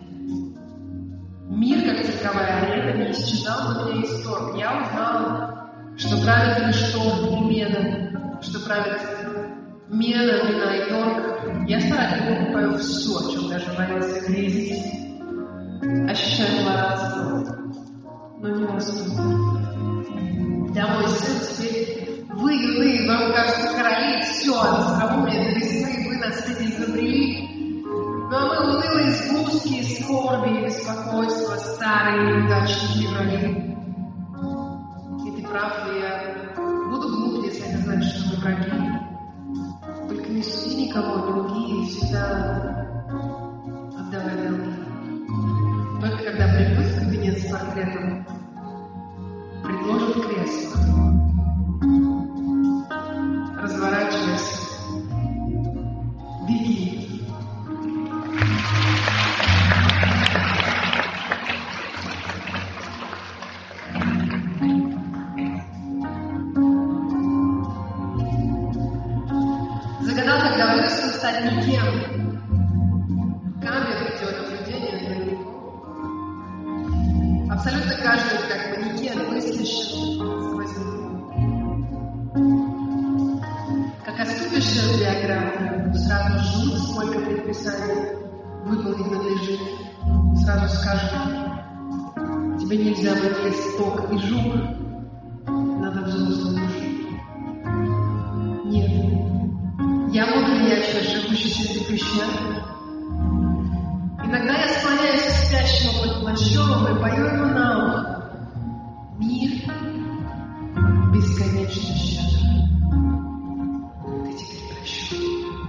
Мир, как цирковая арена, не исчезал на меня исторг. Я узнал, что правит лишь торг и мена, что правит мена, вина и торг. Я старательно покупаю все, о чем даже боялся грезить. Ощущаю злорадство, но не расту. Да, мой сын теперь вы, вы, вам кажется, короли, все, остроумие до весны, вы наследие изобрели. Ну а мы унылые сгустки, скорби и беспокойства, старые неудачники враги. И ты прав, я буду глуп, если это значит, что мы враги. Только не суди никого, не лги, и всегда отдавай долги. Только когда придут в кабинет с портретом, предложат кресло. Разворачивайся. Беги. Загадал, когда вырасту, стать никем. Камер идет наблюдение за ним. Абсолютно каждый, как манекен, выслежен сквозь него. Как оступишься в биографию, сразу ждут, сколько предписаний выполнить надлежит. Сразу скажут, тебе нельзя быть листок и жук, надо взрослому жить. Нет, я мудрый ящер, живущий среди плюща. Иногда я склоняюсь к спящему под плащом и пою ему на ухо. Мир бесконечно щедр. Ты теперь прощен.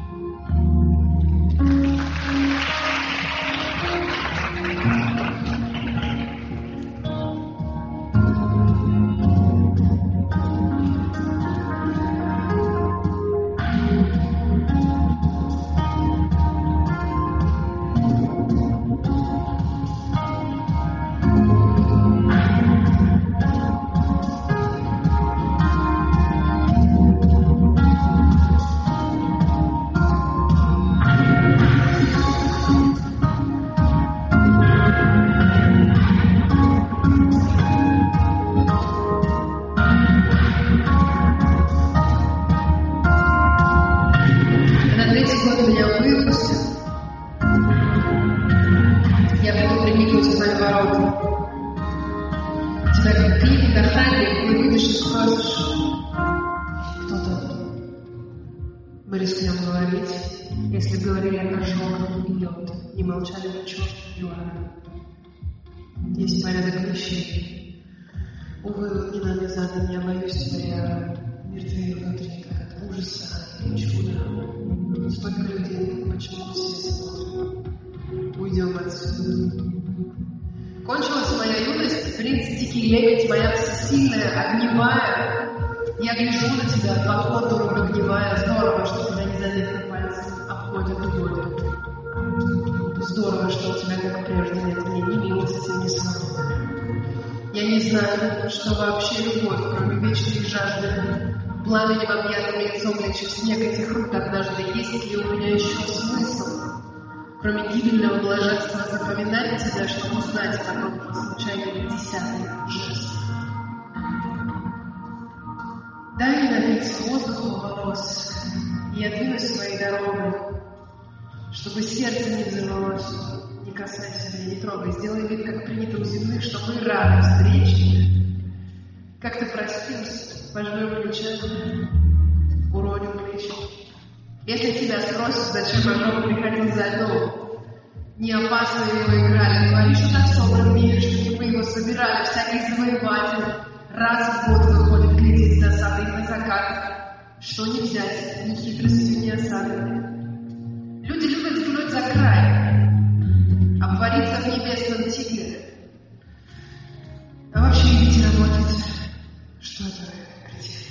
Мы рискнем говорить, если говорили о ожогах и лед, не молчали бы черт и ладно. Есть порядок вещей. Увы, не нами задан, я боюсь тебя, я мертвею внутри, как от ужаса и чуда. Столько людей, почему все смотрят? Уйдем отсюда. Кончилась моя юность, принц Дикий Лебедь, моя всесильная, огневая. Я гляжу на тебя, два контура прогнивая. Здорово, что тебя незаметно пальцы обходят дугой. Здорово, что у тебя, как прежде, нет мне ни милости, ни славы. Я не знаю, что вообще любовь, кроме вечной жажды. Пламенем объятым лицом лечу снег этих рук однажды. Есть ли у меня еще смысл, кроме гибельного блаженства, запоминать тебя, чтобы узнать потом по случайно десятый жест? Дай мне напиться воздуху волос, и я двинусь своей дорогой, чтобы сердце не взорвалось. Не касайся меня, не трогай, сделай вид, как принято у земных, что мы рады встрече. Как ты простился, пожмем плечами, уроним плечи. Если тебя спросят, зачем Ожог приходил за льдом, не опасно ли его играли, говори, что так собран мир, что типа его собирали, всякий завоеватель раз в год выходит глядеть с досадой на закат. Что не взять, ни хитростью, ни осадой. Люди любят взглянуть за край, обвариться в небесном тигре. А вообще идти работать, что это критерий?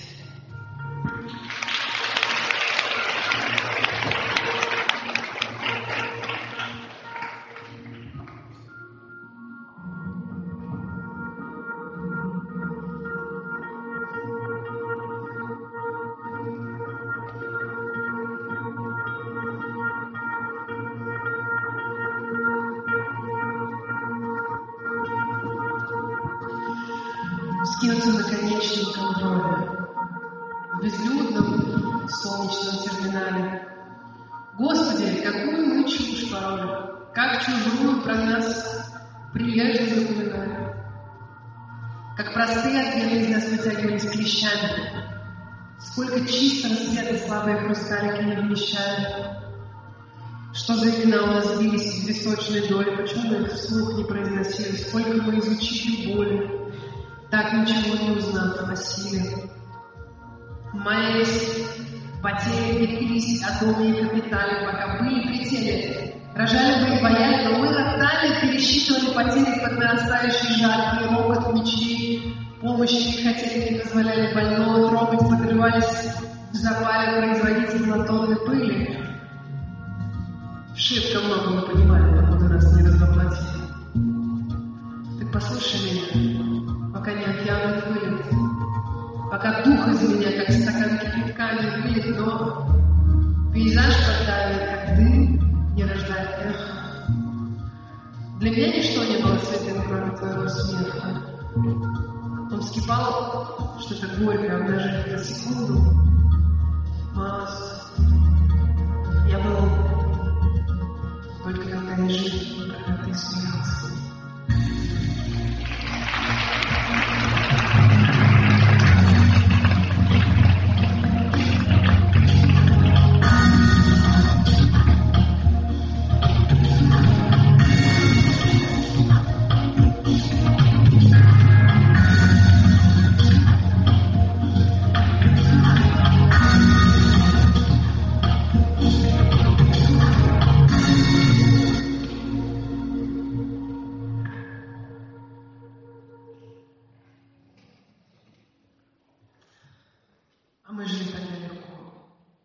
Скинуться наконечником брови в безлюдном солнечном терминале. Господи, какую мы чушь порой, как чужую про нас прилежно запоминали. Как простые ответы из нас вытягивались клещами. Сколько чистого света слабые хрусталики не вмещали. Что за имена у нас бились в височной доле, почему мы их вслух не произносили, сколько мы изучили боли, так ничего не узнав о силе. Маялись, потели, пеклись о доме и капитале, пока были прители, рожали бы и бояли, но мы роптали, пересчитывали потери под нарастающий жар, и рокот мечей, помощи не хотели, не позволяли больного трогать, подрывались в запале производить излотонной пыли. Шибко много мы понимали, походу нас не развоплотили. Так послушай меня, пока не океан не вылет, пока дух из меня, как стакан кипятка, не вылет, но пейзаж поддавит, как дым, не рождает эхо. Для меня ничто не было святым, кроме твоего смеха. Он вскипал, что-то горькое, обнажив на секунду. Малость. Я был только когда я жил, когда ты смеялся. А мы жили тогда легко.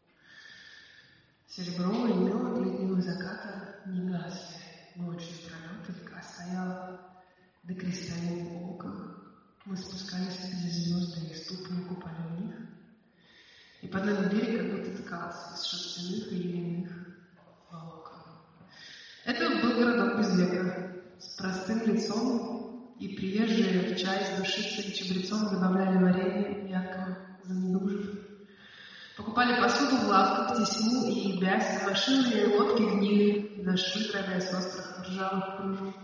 Серебро и мелок летнего заката не гасли. Ночью пролетовка стояла до кристальных окон. Мы спускались, где звезды и ступни купали в них. И под нами берег как будто ткался из шерстяных и льняных волокон. Это был городок без века, с простым лицом, и приезжие в чай с душицей и чабрецом добавляли варенье яркого занедужив. Покупали посуду в лавках, тесьму и бязь, машины и лодки гнили, дошли, дробясь с острых ржавых кружев.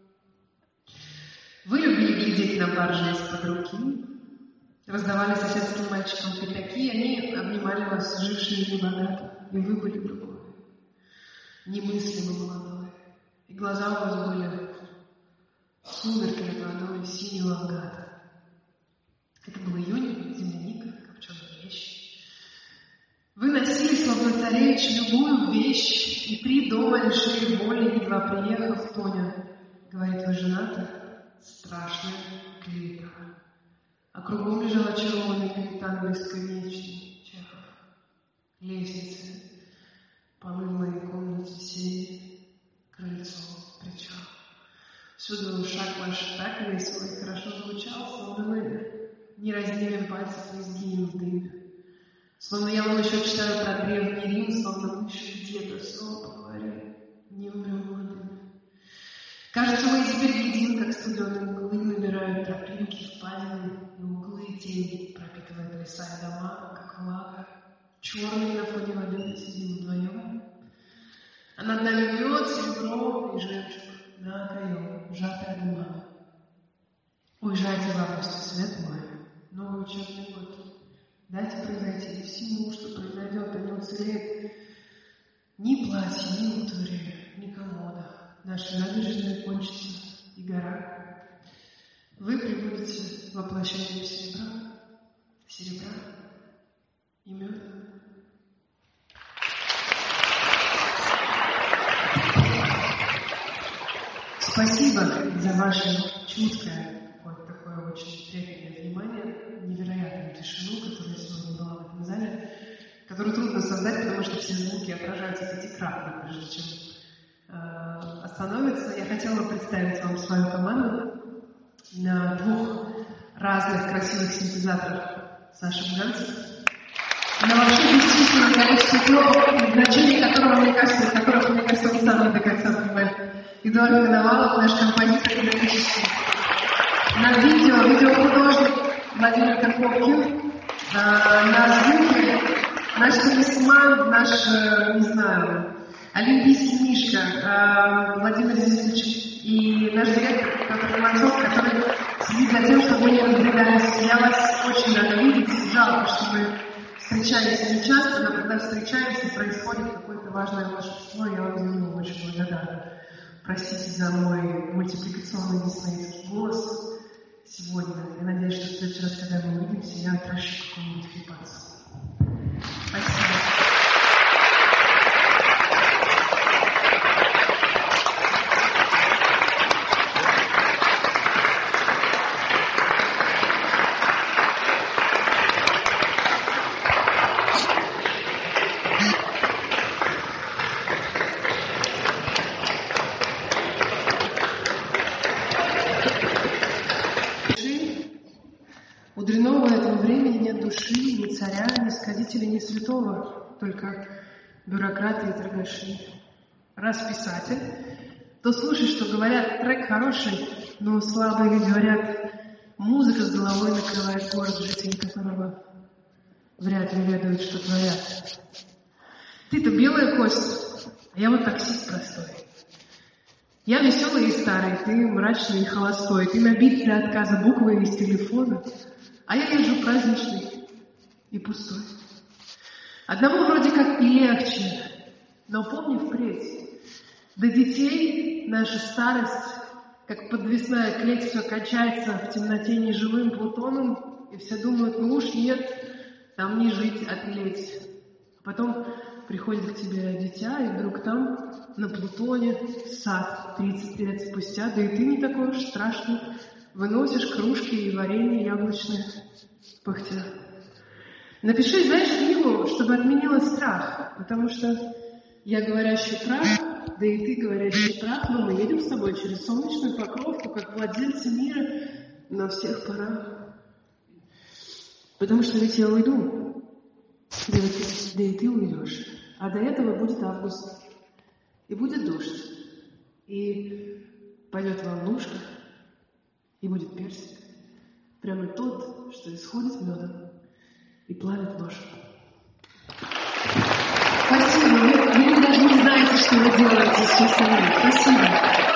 Вы любили глядеть на баржи из-под руки, раздавали соседским мальчикам пятаки, они обнимали вас, жившие небогато, и вы были другой, немыслимо молодой, и глаза у вас были сумерки над водой синего агата. Это был июнь, земляника, копченые вещи. Вы носили, словно царевич, любую вещь, и три дома лишили боли, едва приехав, Тоня, говорит, вы женаты? Страшная клевета. А кругом лежал очарованный капитан бесконечный, Чехов. Лестницы, полы в моей комнате, сени, крыльцо, причал. Всюду шаг ваш так весело и хорошо звучал, словно мы не разделим пальцев, не сгинем в дыме. Словно я вам еще читаю про древний Рим, словно мы еще где-то снова поговорим, не умрем в дыме. Кажется, мы теперь едим, как студеные мглы набирают тропинки, впадины и углы и тени, пропитывают леса и дома, как влага. Черные на фоне воды мы сидим вдвоем, а над нами мед, серебро и жемчуг на окоем, сжатая бумага. Уезжайте в августе, свет мой, новый учебный год. Дайте произойти всему, что произойдет, и не уцелеет ни платье, ни утвари, ни комода. Наша набережная кончится, и гора. Вы прибудете воплощением серебра, серебра и меда. Спасибо за ваше чуткое, вот такое очень трепетное внимание, невероятную тишину, которая сегодня была в этом зале, которую трудно создать, потому что все звуки отражаются пятикратно, прежде чем э, остановиться. Я хотела представить вам свою команду на двух разных красивых синтезаторах Саши Буганцев. На вообще бесчисленное количество кнопок, значение которого, мне кажется, которых, мне кажется, он сам не до конца понимает. Эдуард Коновалов, наш композитор графический. На видео, видеохудожник Владимир Карповкин. А, на звуке наш талисман, наш, не знаю, олимпийский мишка а, Владимир Зинчевич. И наш директор Петр Романцов, который следит за тем, чтобы мы не разбегались. Я вас очень рада видеть. Жалко, что мы встречаемся не часто, но когда встречаемся, происходит какое-то важное волшебство. Я вам за него очень благодарна. Простите за мой мультипликационный диснеевский голос сегодня. Я надеюсь, что в следующий раз, когда мы увидимся, я отращу какую-нибудь фипацию. Спасибо. У дрянного этого времени нет души, ни царя, ни сказителя, ни святого, только бюрократы и торгаши. Раз писатель, то слушай, что говорят, трек хороший, но слабые люди говорят, музыка с головой накрывает город, жители которого вряд ли ведают, что творят. Ты-то белая кость, а я вот таксист простой. Я веселый и старый, ты мрачный и холостой, ты набит для отказа буквы из телефона, а я езжу праздничный и пустой. Одному вроде как и легче, но помни впредь, до детей наша старость, как подвесная клеть, все качается в темноте неживым Плутоном, и все думают, ну уж нет, там не жить, а тлеть. А потом приходит к тебе дитя, и вдруг там, на Плутоне, сад тридцать лет спустя, да и ты не такой уж страшный, выносишь кружки и варенье яблочное, пыхтя. Напиши, знаешь, книгу, чтобы отменила страх, потому что я говорящий прах, да и ты говорящий прах, но мы едем с тобой через солнечную покровку, как владельцы мира на всех парах. Потому что ведь я уйду, да, да и ты уйдешь, а до этого будет август, и будет дождь, и пойдет волнушка, и будет персик, прямо тот, что исходит медом и плавит ложь. Спасибо, вы, вы даже не знаете, что вы делаете с чувством. Спасибо.